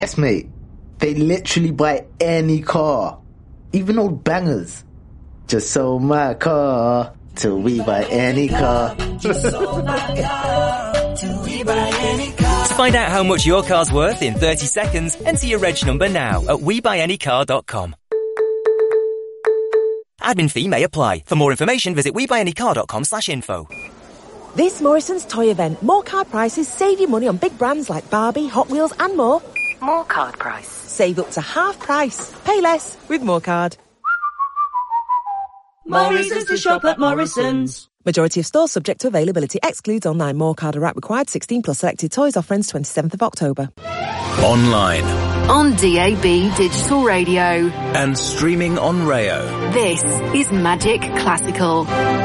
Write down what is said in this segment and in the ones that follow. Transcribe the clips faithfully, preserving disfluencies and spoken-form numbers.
Yes, mate. They literally buy any car, even old bangers. Just sold my car till we buy any car. Just sold my car till we buy any car. To find out how much your car's worth in thirty seconds, enter your reg number now at we buy any car dot com. Admin fee may apply. For more information, visit we buy any car dot com slash info. This Morrison's toy event, more card prices save you money on big brands like Barbie, Hot Wheels and more. More card price. Save up to half price. Pay less with More Card. More reasons to shop at Morrison's. Majority of stores subject to availability. Excludes online. More Card or app required. sixteen plus selected toys. Offer ends twenty-seventh of October. Online. On D A B Digital Radio. And streaming on Rayo. This is Magic Classical.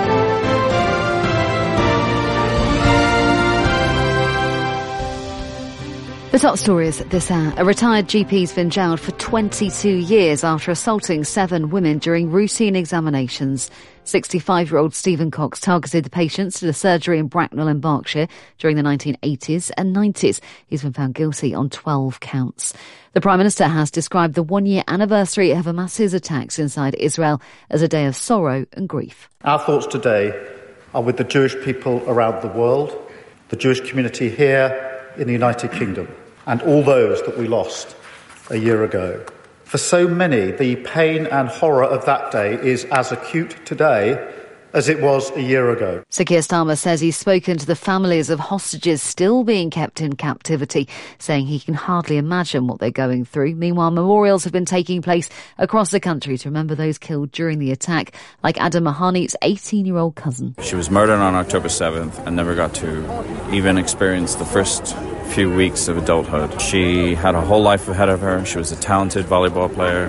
The top stories this hour. A retired G P's been jailed for twenty-two years after assaulting seven women during routine examinations. sixty-five-year-old Stephen Cox targeted the patients at a surgery in Bracknell in Berkshire during the nineteen eighties and nineties. He's been found guilty on twelve counts. The Prime Minister has described the one-year anniversary of Hamas's attacks inside Israel as a day of sorrow and grief. Our thoughts today are with the Jewish people around the world, the Jewish community here in the United Kingdom, and all those that we lost a year ago. For so many, the pain and horror of that day is as acute today as it was a year ago. Sir Keir Starmer says he's spoken to the families of hostages still being kept in captivity, saying he can hardly imagine what they're going through. Meanwhile, memorials have been taking place across the country to remember those killed during the attack, like Adam Mahani's eighteen-year-old cousin. She was murdered on October seventh and never got to even experience the first few weeks of adulthood. She had a whole life ahead of her. She was a talented volleyball player.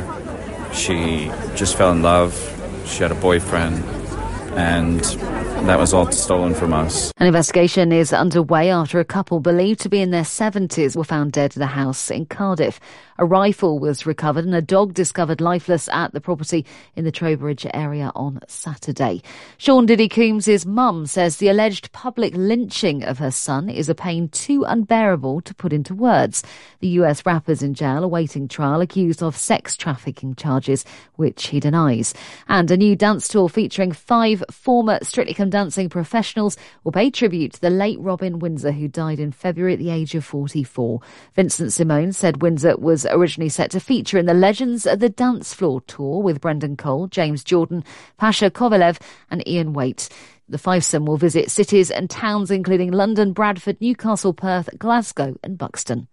She just fell in love. She had a boyfriend. And that was all stolen from us. An investigation is underway after a couple believed to be in their seventies were found dead at a house in Cardiff. A rifle was recovered and a dog discovered lifeless at the property in the Trowbridge area on Saturday. Sean Diddy Coombs' mum says the alleged public lynching of her son is a pain too unbearable to put into words. The U S rapper's in jail awaiting trial, accused of sex trafficking charges, which he denies. And a new dance tour featuring five former Strictly Come Dancing professionals will pay tribute to the late Robin Windsor, who died in February at the age of forty-four. Vincent Simone said Windsor was originally set to feature in the Legends of the Dance Floor tour with Brendan Cole, James Jordan, Pasha Kovalev and Ian Waite. The fivesome will visit cities and towns including London, Bradford, Newcastle, Perth, Glasgow and Buxton.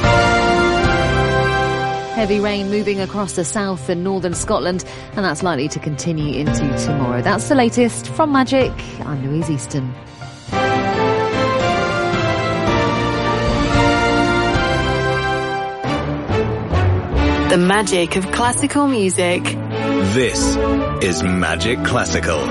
Heavy rain moving across the south and northern Scotland, and that's likely to continue into tomorrow. That's the latest from Magic. I'm Louise Easton. The magic of classical music. This is Magic Classical.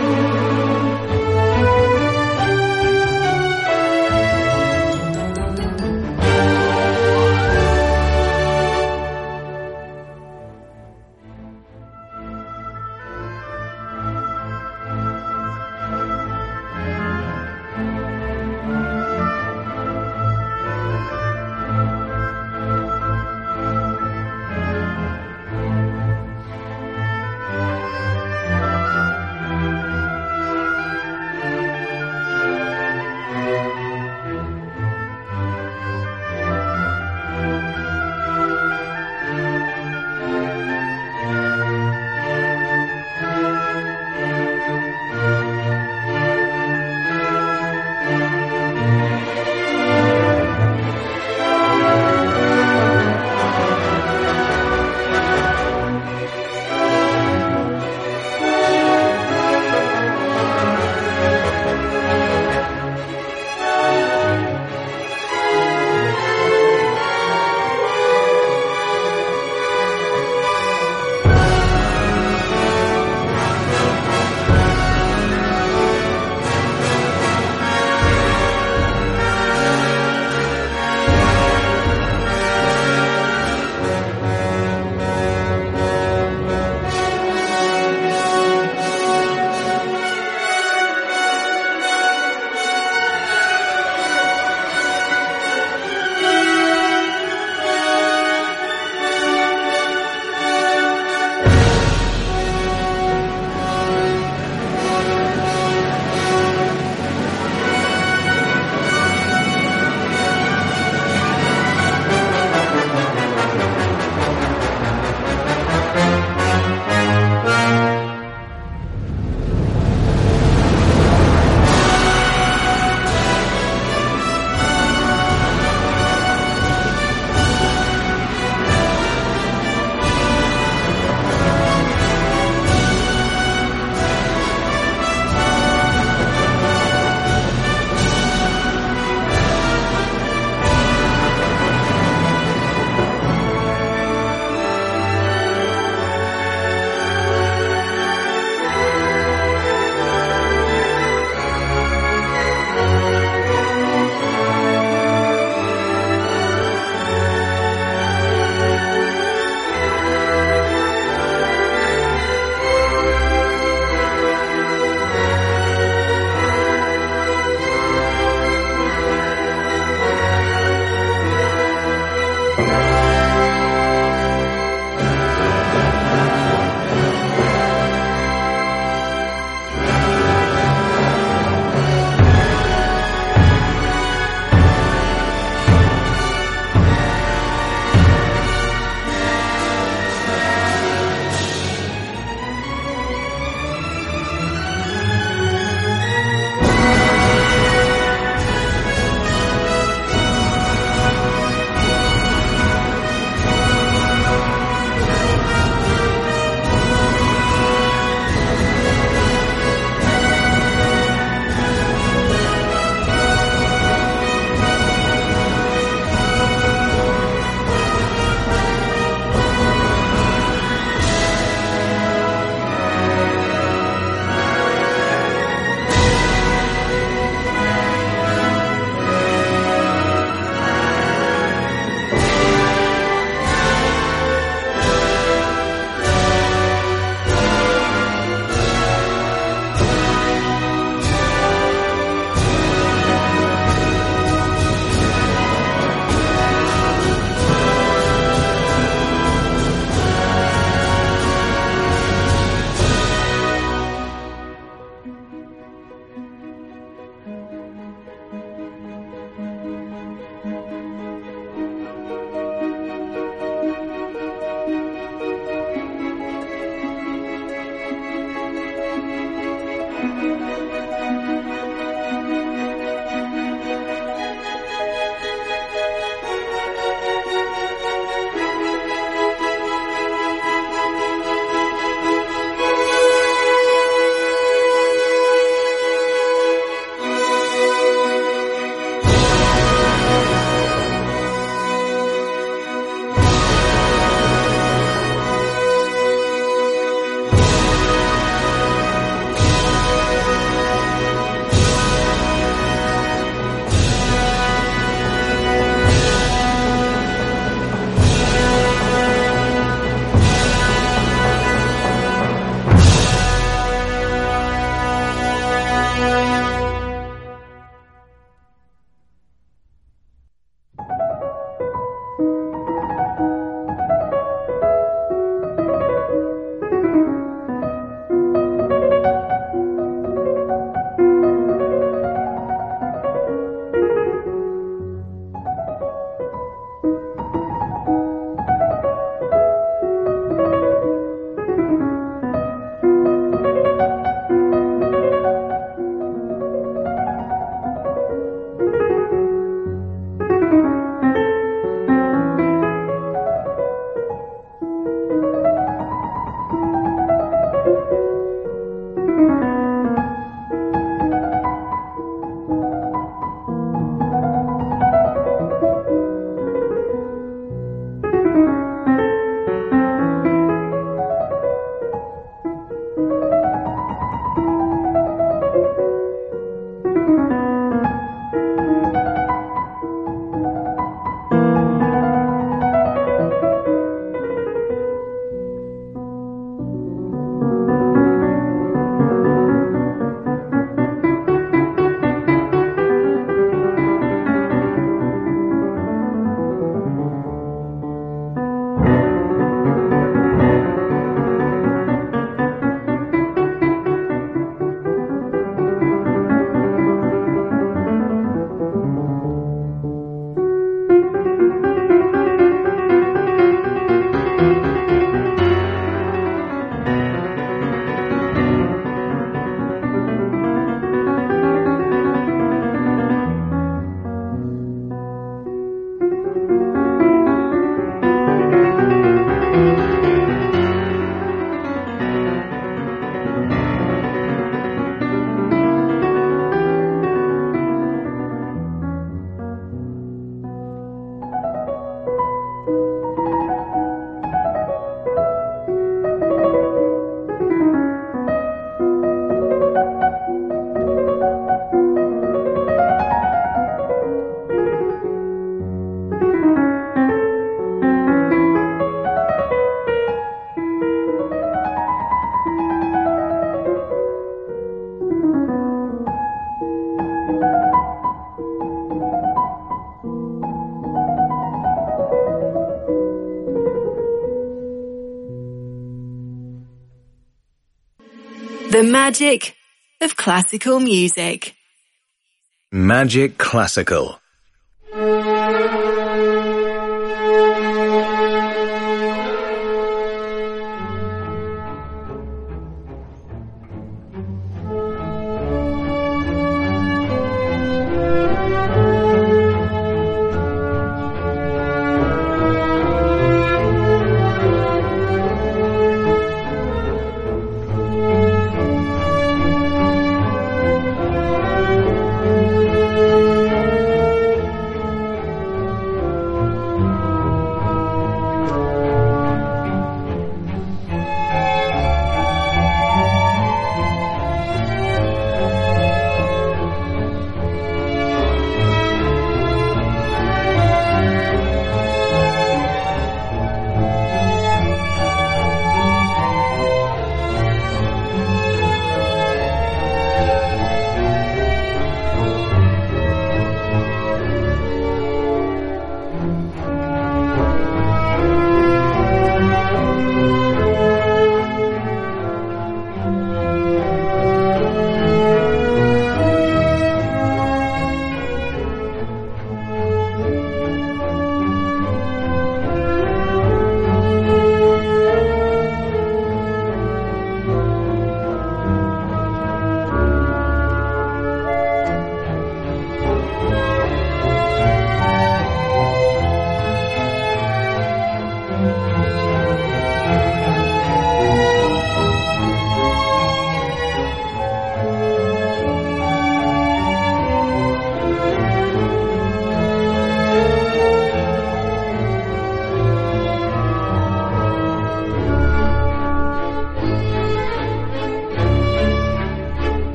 The magic of classical music. Magic Classical.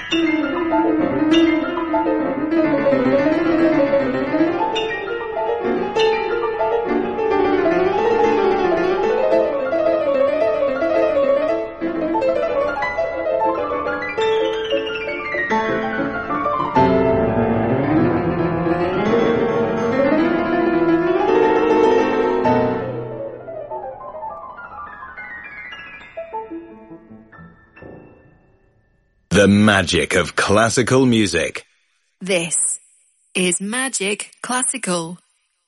The magic of classical music. This is Magic Classical.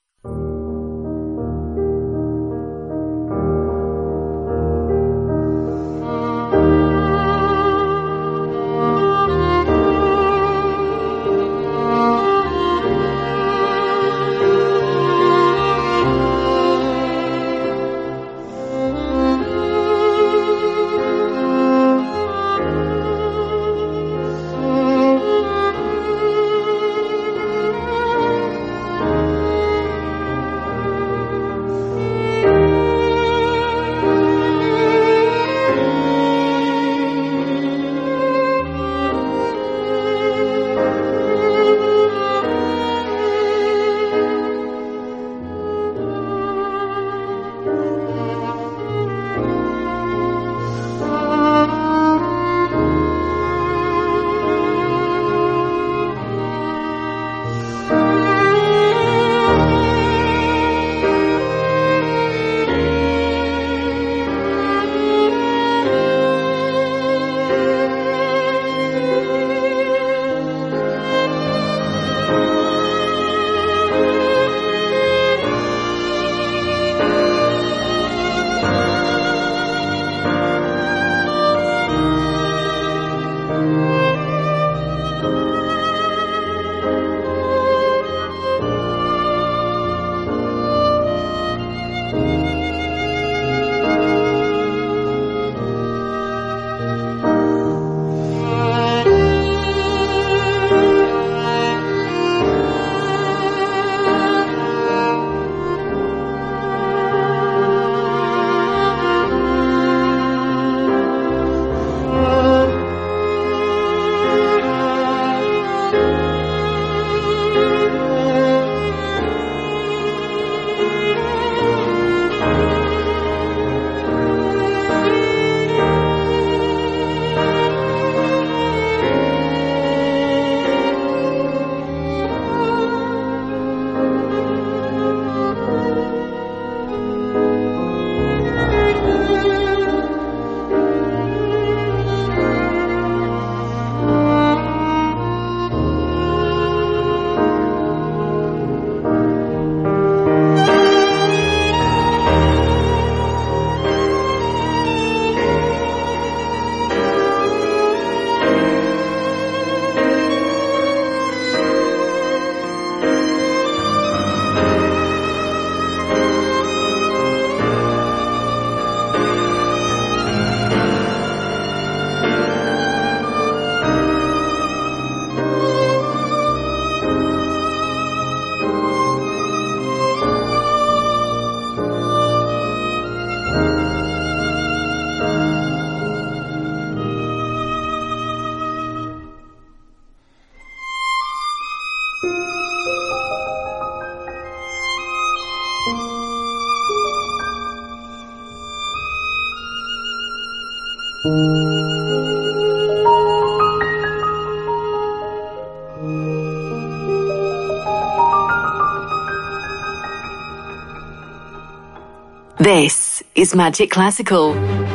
This is Magic Classical,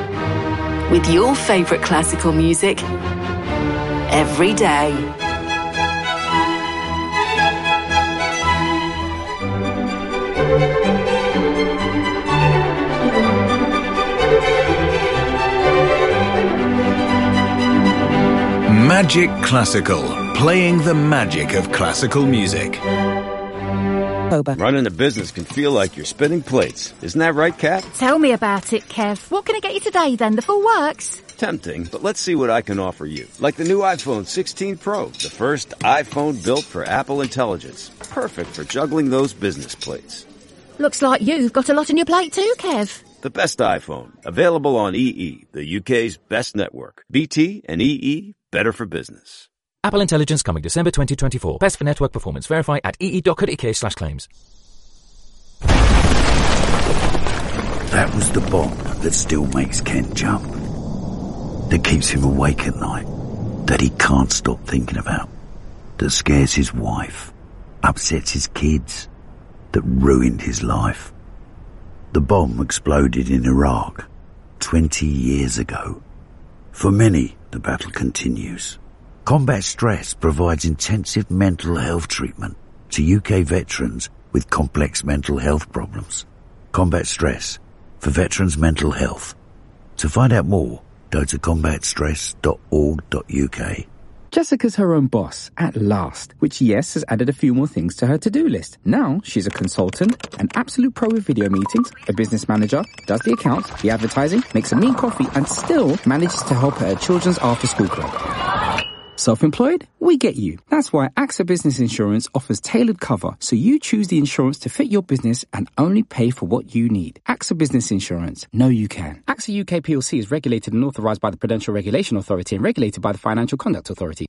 with your favourite classical music every day. Magic Classical, playing the magic of classical music. Running a business can feel like you're spinning plates. Isn't that right, Kat? Tell me about it, Kev. What can I get you today, then? The full works? Tempting, but let's see what I can offer you. Like the new iPhone sixteen Pro, the first iPhone built for Apple Intelligence. Perfect for juggling those business plates. Looks like you've got a lot on your plate too, Kev. The best iPhone, available on E E, the U K's best network. B T and E E, better for business. Apple Intelligence coming December twenty twenty-four. Best for network performance. Verify at ee.co.uk slash claims. That was the bomb that still makes Ken jump. That keeps him awake at night. That he can't stop thinking about. That scares his wife. Upsets his kids. That ruined his life. The bomb exploded in Iraq twenty years ago. For many, the battle continues. Combat Stress provides intensive mental health treatment to U K veterans with complex mental health problems. Combat Stress, for veterans' mental health. To find out more, go to combat stress dot org dot U K. Jessica's her own boss, at last, which, yes, has added a few more things to her to-do list. Now, she's a consultant, an absolute pro with video meetings, a business manager, does the accounts, the advertising, makes a mean coffee, and still manages to help her children's after-school club. Self-employed? We get you. That's why AXA Business Insurance offers tailored cover, so you choose the insurance to fit your business and only pay for what you need. AXA Business Insurance. Know you can. AXA U K P L C is regulated and authorised by the Prudential Regulation Authority and regulated by the Financial Conduct Authority.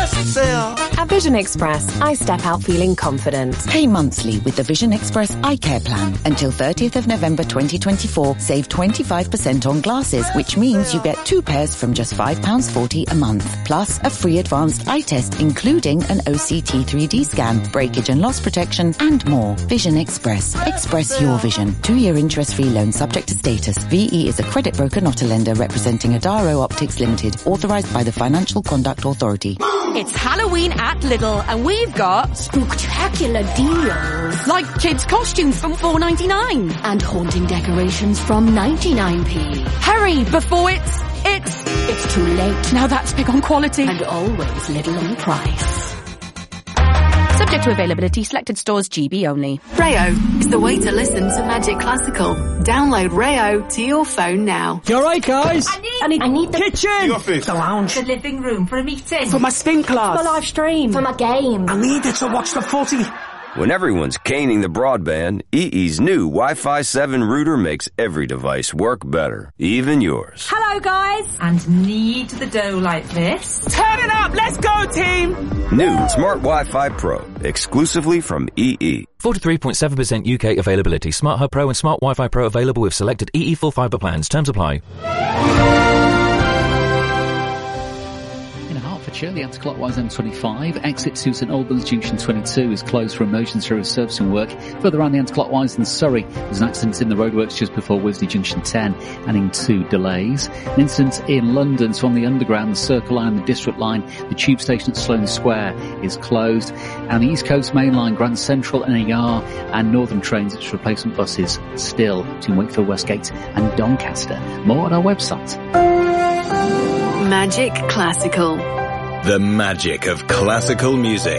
At Vision Express, I step out feeling confident. Pay monthly with the Vision Express Eye Care Plan. Until thirtieth of November twenty twenty-four, save twenty-five percent on glasses, which means you get two pairs from just five pounds forty a month. Plus, a free advanced eye test, including an O C T three D scan, breakage and loss protection, and more. Vision Express. Express your vision. Two-year interest-free loan subject to status. V E is a credit broker, not a lender, representing Adaro Optics Limited, authorised by the Financial Conduct Authority. It's Halloween at Lidl, and we've got spectacular deals. Like kids' costumes from four ninety-nine. And haunting decorations from ninety-nine p. Hurry, before it's... It's... It's too late. Now that's big on quality. And always little on price. Subject to availability, selected stores, G B only. Rayo is the way to listen to Magic Classical. Download Rayo to your phone now. You alright, guys? I need, I need, I need the kitchen, the office, the lounge, the living room for a meeting, for my spin class, for my live stream, for my game. I need it to watch the footy. When everyone's caning the broadband, E E's new Wi-Fi seven router makes every device work better, even yours. Hello, guys. And knead the dough like this. Turn it up, let's go, team. New Smart Wi-Fi Pro, exclusively from E E. forty-three point seven percent U K availability. Smart Hub Pro and Smart Wi-Fi Pro available with selected E E full fibre plans. Terms apply. The anti-clockwise M twenty-five exit to St Albans Junction twenty-two is closed for emergency resurfacing work. Further around the anti-clockwise in Surrey, there's an accident in the roadworks just before Wisney Junction ten, adding two delays. An incident in London, so on the Underground, the Circle Line, the District Line, the tube station at Sloane Square is closed. And the East Coast Main Line, Grand Central, N A R, and Northern trains, its replacement buses, still between Wakefield Westgate and Doncaster. More on our website. Magic Classical. The magic of classical music.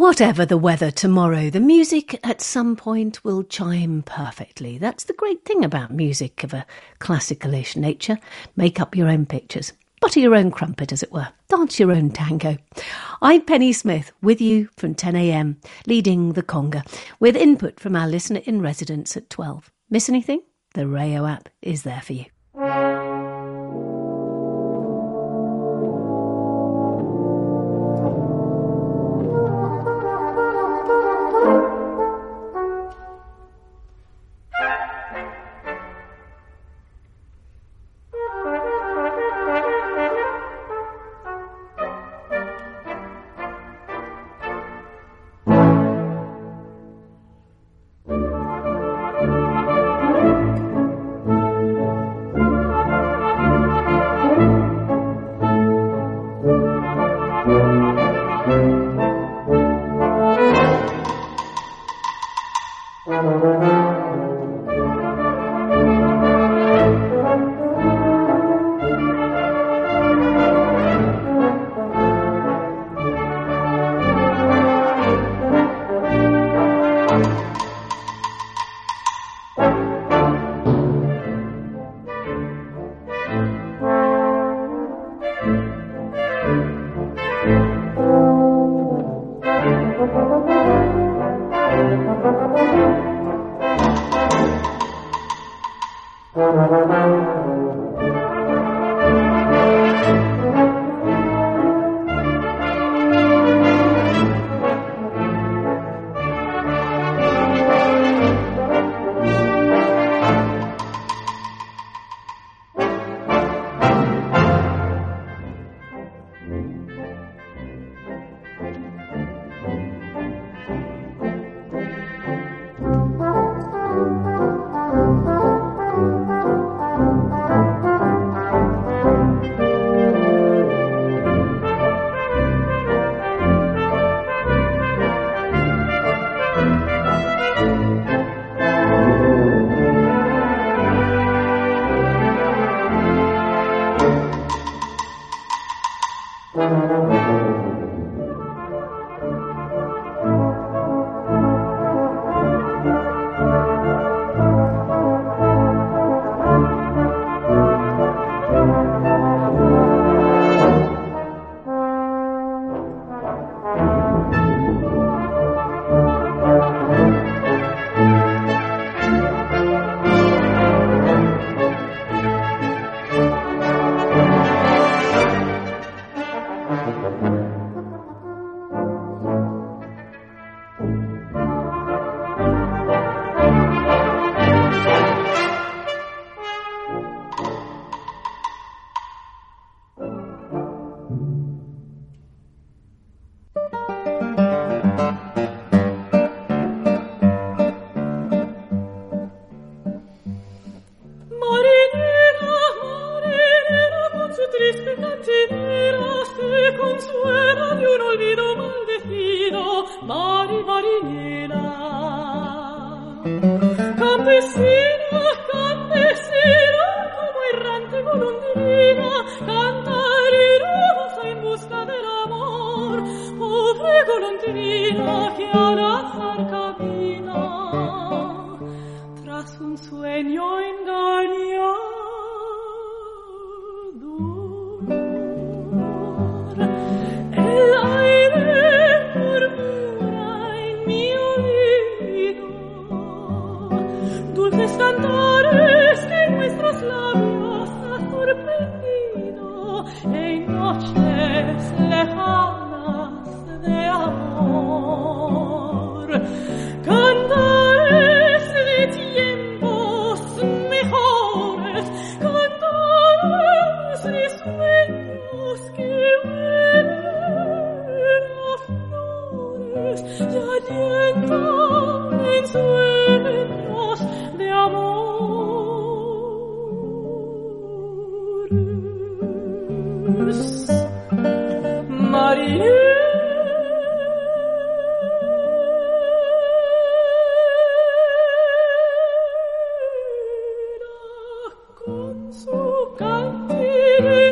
Whatever the weather tomorrow, the music at some point will chime perfectly. That's the great thing about music of a classical-ish nature. Make up your own pictures. Butter your own crumpet, as it were. Dance your own tango. I'm Penny Smith, with you from ten a.m, leading the conga, with input from our listener in residence at twelve. Miss anything? The Rayo app is there for you.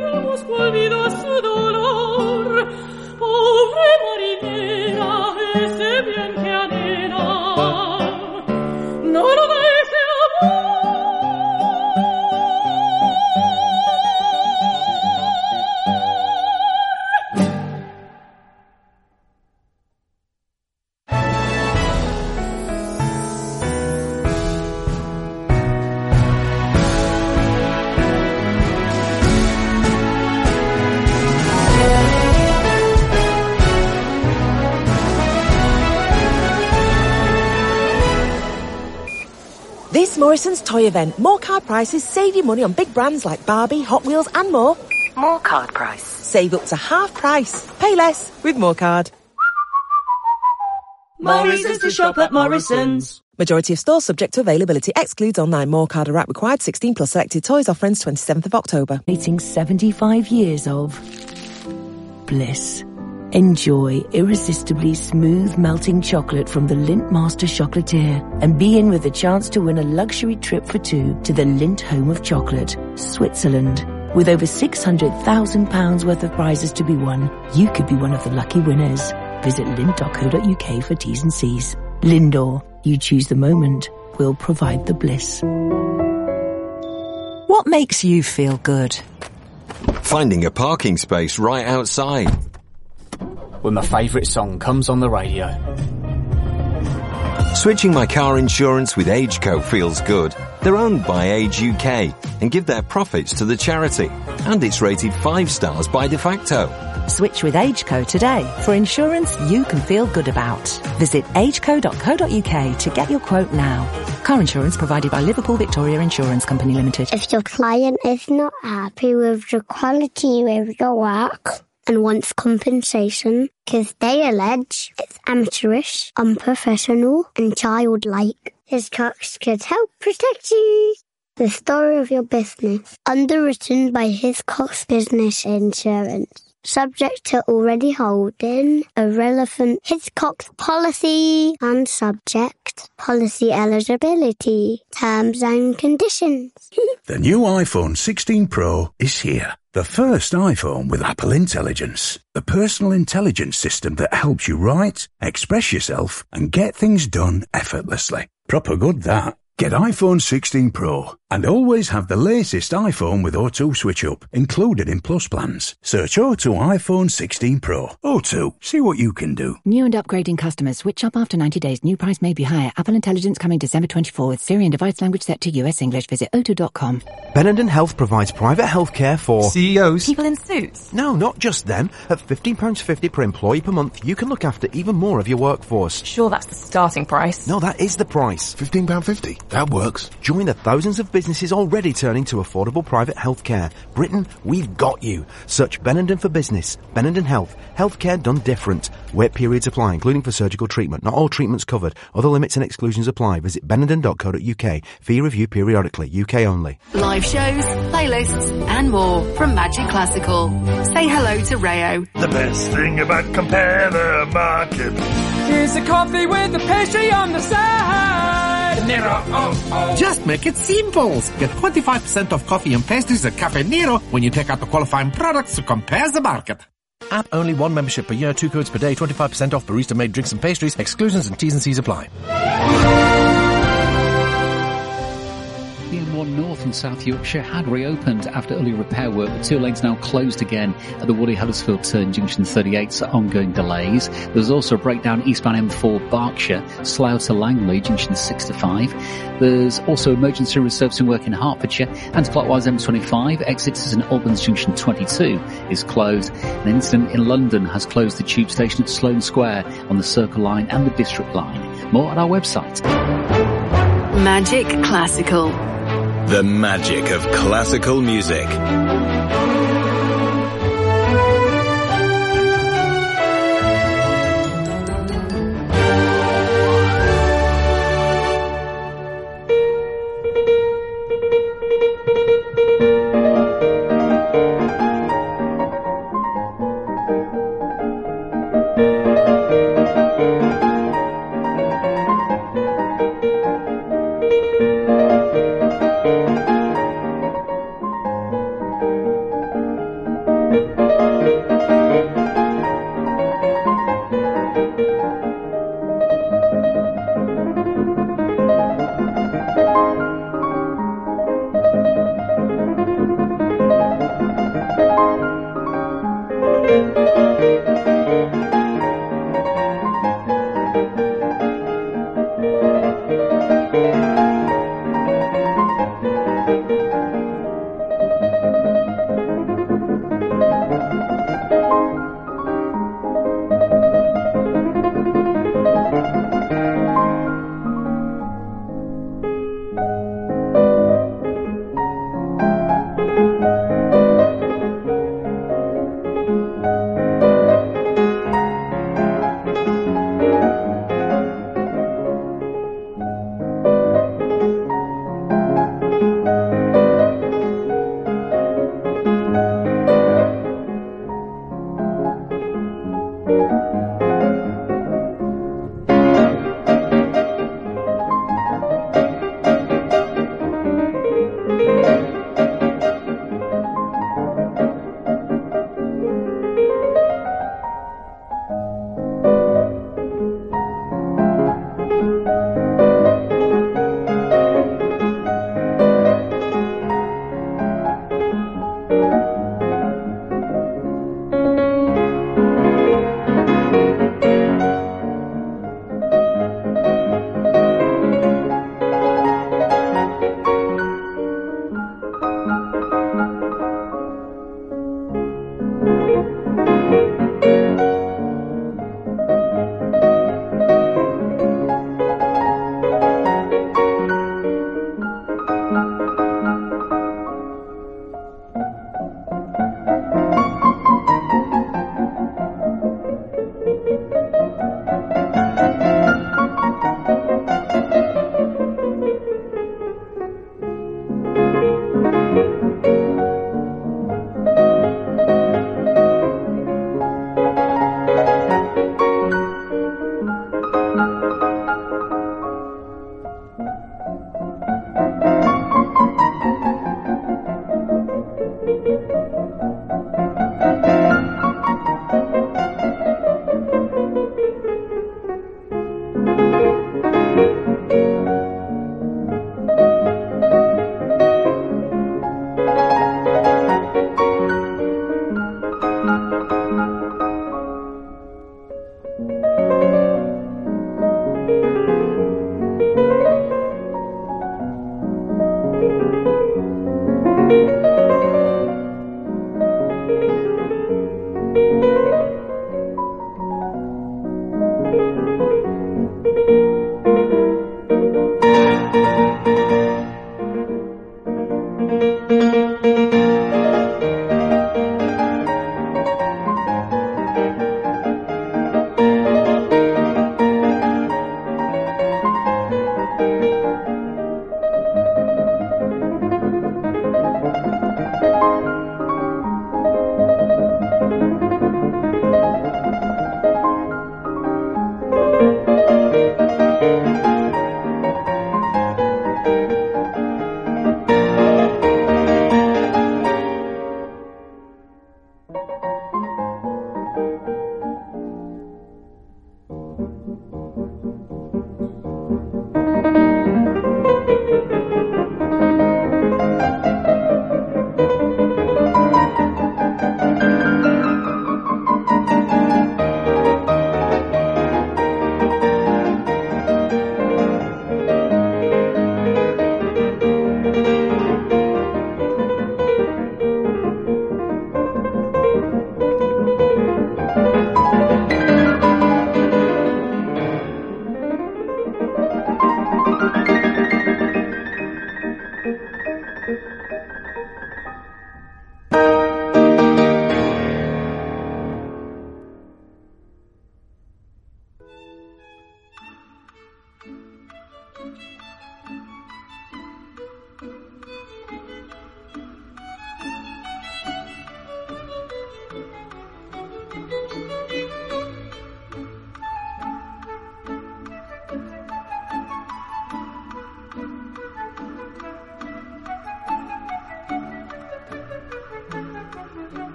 Olvidó su dolor, pobre marinera, Morrison's toy event. More card prices save you money on big brands like Barbie, Hot Wheels and more. More card price. Save up to half price. Pay less with More Card. Morrison's to shop at Morrison's. Majority of stores subject to availability. Excludes online. More Card or app required. sixteen plus selected toys. Offer ends twenty-seventh of October. Meeting seventy-five years of bliss. Enjoy irresistibly smooth melting chocolate from the Lindt Master Chocolatier and be in with a chance to win a luxury trip for two to the Lindt Home of Chocolate, Switzerland. With over six hundred thousand pounds worth of prizes to be won, you could be one of the lucky winners. Visit lindt dot co dot uk for T's and C's. Lindor, you choose the moment, we'll provide the bliss. What makes you feel good? Finding a parking space right outside. When my favourite song comes on the radio. Switching my car insurance with AgeCo feels good. They're owned by Age U K and give their profits to the charity. And it's rated five stars by De Facto. Switch with AgeCo today for insurance you can feel good about. Visit ageco dot co dot uk to get your quote now. Car insurance provided by Liverpool Victoria Insurance Company Limited. If your client is not happy with the quality of your work and wants compensation because they allege it's amateurish, unprofessional and childlike, Hiscox could help protect you. The story of your business, underwritten by Hiscox Business Insurance. Subject to already holding a relevant Hiscox policy and subject policy eligibility, terms and conditions. The new iPhone sixteen Pro is here. The first iPhone with Apple Intelligence. The personal intelligence system that helps you write, express yourself, and get things done effortlessly. Proper good, that. Get iPhone sixteen Pro and always have the latest iPhone with O two Switch Up included in Plus plans. Search O two iPhone sixteen Pro. O two, see what you can do. New and upgrading customers switch up after ninety days. New price may be higher. Apple Intelligence coming December twenty-fourth with Siri and device language set to U S English. Visit o two dot com. Benenden Health provides private healthcare for C E Os. People in suits. No, not just them. At fifteen pounds fifty per employee per month, you can look after even more of your workforce. Sure, that's the starting price. No, that is the price. fifteen pounds fifty. That works. Join the thousands of businesses already turning to affordable private healthcare. Britain, we've got you. Search Benenden for business. Benenden Health. Healthcare done different. Wait periods apply, including for surgical treatment. Not all treatments covered. Other limits and exclusions apply. Visit benenden dot co dot uk. Fee review periodically. U K only. Live shows, playlists and more from Magic Classical. Say hello to Rayo. The best thing about Compare the Market. Here's a coffee with a pastry on the side. Nero, oh, oh. Just make it simple. Get twenty-five percent off coffee and pastries at Cafe Nero when you take out the qualifying products to Compare the Market. App only, one membership per year, two codes per day, twenty-five percent off barista-made drinks and pastries. Exclusions and T's and C's apply. The M one North and South Yorkshire had reopened after early repair work, but two lanes now closed again at the Woody Huddersfield turn, junction thirty-eight, so ongoing delays. There's also a breakdown eastbound M four Berkshire, Slough to Langley, junction six to five. There's also emergency resurfacing work in Hertfordshire. Anti-clockwise M twenty-five, exits in Albans junction twenty-two is closed. An incident in London has closed the tube station at Sloane Square on the Circle Line and the District Line. More at our website. Magic Classical. The magic of classical music.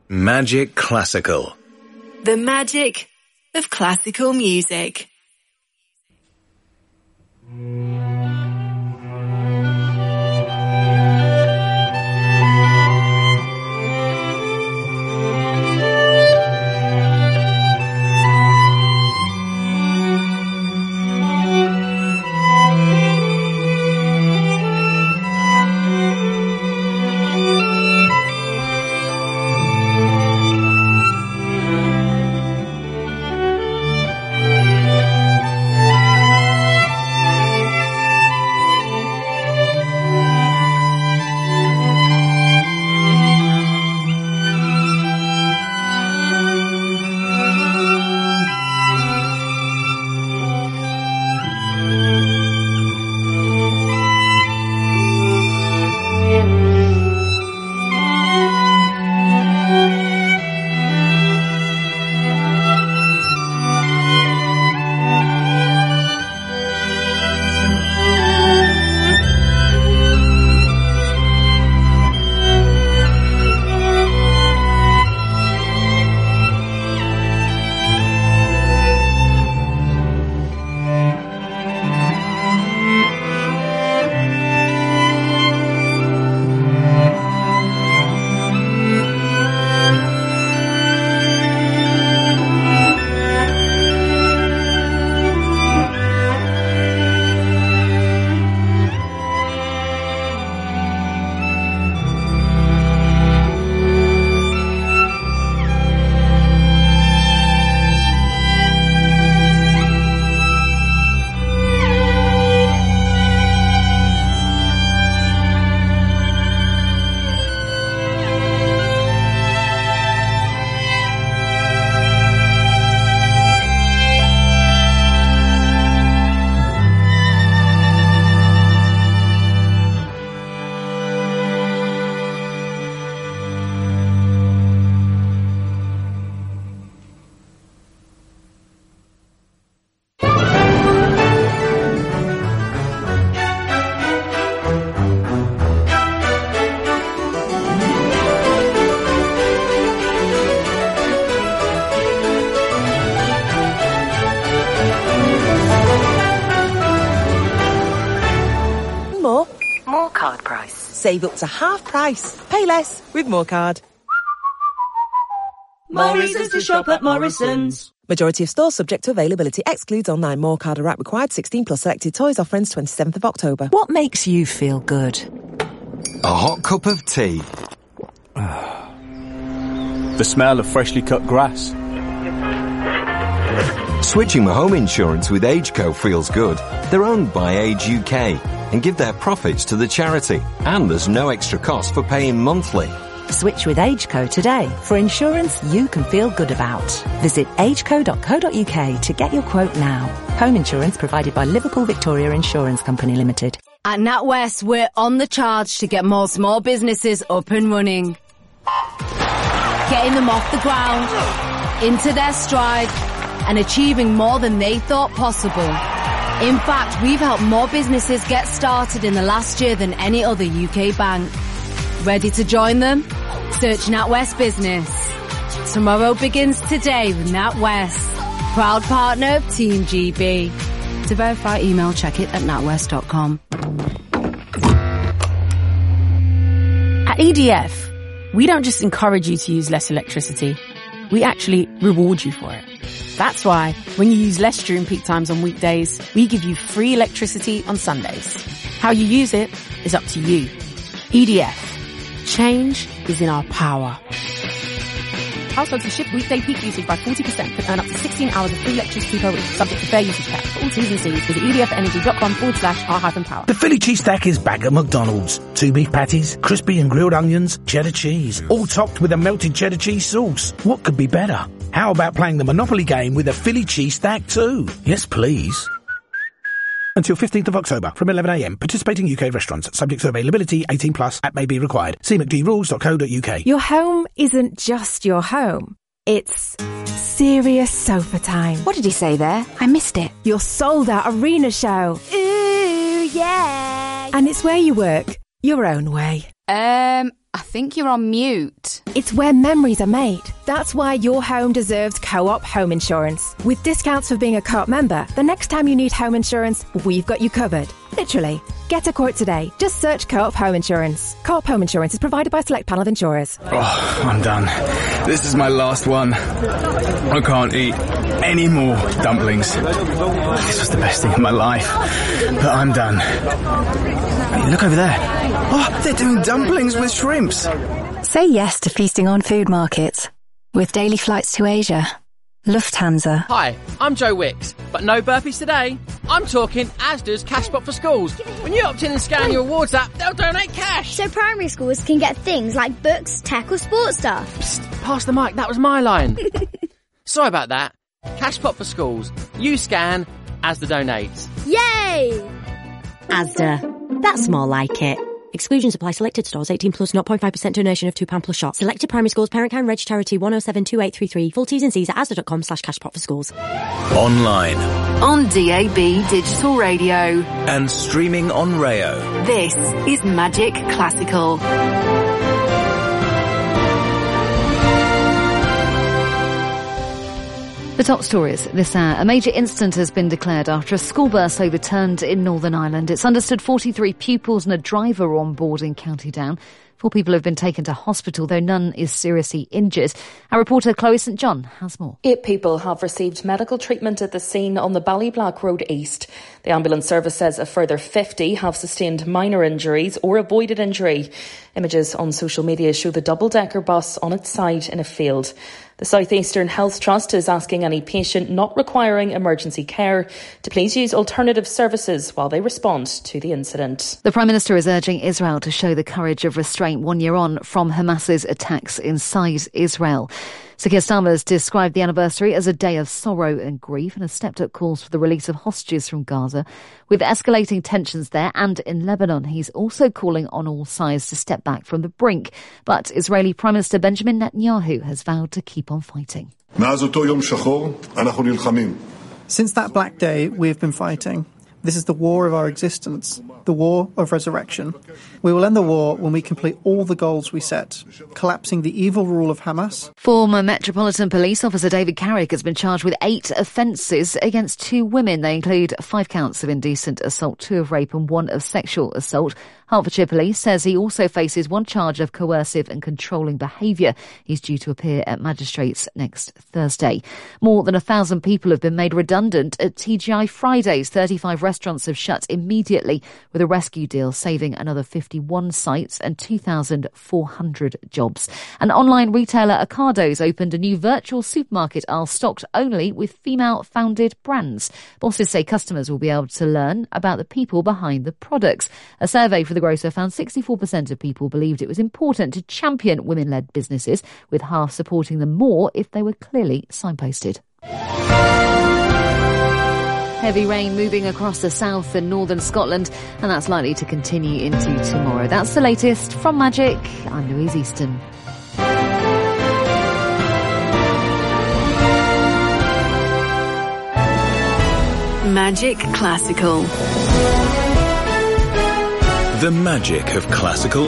Magic Classical. The magic of classical music. Save up to half price. Pay less with More Card. More reasons to shop at Morrison's. Majority of stores subject to availability. Excludes online. More Card or app required. sixteen plus selected toys. Offer ends twenty-seventh of October. What makes you feel good? A hot cup of tea. The smell of freshly cut grass. Switching my home insurance with AgeCo feels good. They're owned by Age U K and give their profits to the charity. And there's no extra cost for paying monthly. Switch with AgeCo today for insurance you can feel good about. Visit ageco dot co dot uk to get your quote now. Home insurance provided by Liverpool Victoria Insurance Company Limited. At NatWest, we're on the charge to get more small businesses up and running. Getting them off the ground, into their stride, and achieving more than they thought possible. In fact, we've helped more businesses get started in the last year than any other U K bank. Ready to join them? Search NatWest Business. Tomorrow begins today with NatWest. Proud partner of Team G B. To verify, email check it at natwest dot com. At E D F, we don't just encourage you to use less electricity. We actually reward you for it. That's why when you use less during peak times on weekdays, we give you free electricity on Sundays. How you use it is up to you. E D F. Change is in our power. Households who shift weekday peak usage by forty percent can earn up to sixteen hours of free electricity per week, subject to fair usage cap. For all T's and C's, visit edfenergy.com forward slash r-power. The Philly cheese stack is back at McDonald's. Two beef patties, crispy and grilled onions, cheddar cheese, all topped with a melted cheddar cheese sauce. What could be better? How about playing the Monopoly game with a Philly cheese stack too? Yes, please. Until fifteenth of October from eleven a m. Participating U K restaurants. Subject to availability. eighteen plus. App may be required. See m c d rules dot co dot u k. Your home isn't just your home. It's serious sofa time. What did he say there? I missed it. Your sold-out arena show. Ooh, yeah. And it's where you work, your own way. Um, I think you're on mute. It's where memories are made. That's why your home deserves Co-op Home Insurance. With discounts for being a Co-op member, the next time you need home insurance, we've got you covered. Literally. Get a quote today. Just search Co-op Home Insurance. Co-op Home Insurance is provided by a select panel of insurers. Oh, I'm done. This is my last one. I can't eat any more dumplings. This was the best thing in my life. But I'm done. Hey, look over there. Oh, they're doing dumplings with shrimps. Say yes to feasting on food markets. With daily flights to Asia. Lufthansa. Hi, I'm Joe Wicks, but no burpees today. I'm talking Asda's Cashpot for Schools. When you opt in and scan your awards app, they'll donate cash. So primary schools can get things like books, tech or sports stuff. Psst, pass the mic, that was my line. Sorry about that. Cashpot for Schools. You scan, Asda donates. Yay! Asda. That's more like it. Exclusions apply. Selected stores. eighteen plus. zero point five percent donation of two pounds plus shop. Selected primary schools. Parent Kind Reg Charity one oh seven two eight three three. Full T's and C's at asda.com slash cashpot for schools. Online. On D A B Digital Radio. And streaming on Rayo. This is Magic Classical. The top stories this hour. A major incident has been declared after a school bus overturned in Northern Ireland. It's understood forty-three pupils and a driver on board in County Down. Four people have been taken to hospital, though none is seriously injured. Our reporter Chloe St John has more. Eight people have received medical treatment at the scene on the Ballyblack Road East. The ambulance service says a further fifty have sustained minor injuries or avoided injury. Images on social media show the double-decker bus on its side in a field. The South Eastern Health Trust is asking any patient not requiring emergency care to please use alternative services while they respond to the incident. The Prime Minister is urging Israel to show the courage of restraint one year on from Hamas's attacks inside Israel. Sir Keir Starmer has described the anniversary as a day of sorrow and grief and has stepped up calls for the release of hostages from Gaza. With escalating tensions there and in Lebanon, he's also calling on all sides to step back from the brink. But Israeli Prime Minister Benjamin Netanyahu has vowed to keep on fighting. Since that black day, we have been fighting. This is the war of our existence, the war of resurrection. We will end the war when we complete all the goals we set, collapsing the evil rule of Hamas. Former Metropolitan Police Officer David Carrick has been charged with eight offences against two women. They include five counts of indecent assault, two of rape and one of sexual assault. Hertfordshire Police says he also faces one charge of coercive and controlling behaviour. He's due to appear at magistrates next Thursday. More than a thousand people have been made redundant at T G I Fridays. thirty-five restaurants have shut immediately, with a rescue deal saving another fifty-one sites and two thousand four hundred jobs. And online retailer Ocado's opened a new virtual supermarket aisle stocked only with female-founded brands. Bosses say customers will be able to learn about the people behind the products. A survey for the grocer found sixty-four percent of people believed it was important to champion women-led businesses, with half supporting them more if they were clearly signposted. Heavy rain moving across the south and northern Scotland, and that's likely to continue into tomorrow. That's the latest from Magic. I'm Louise Easton. Magic Classical. The magic of classical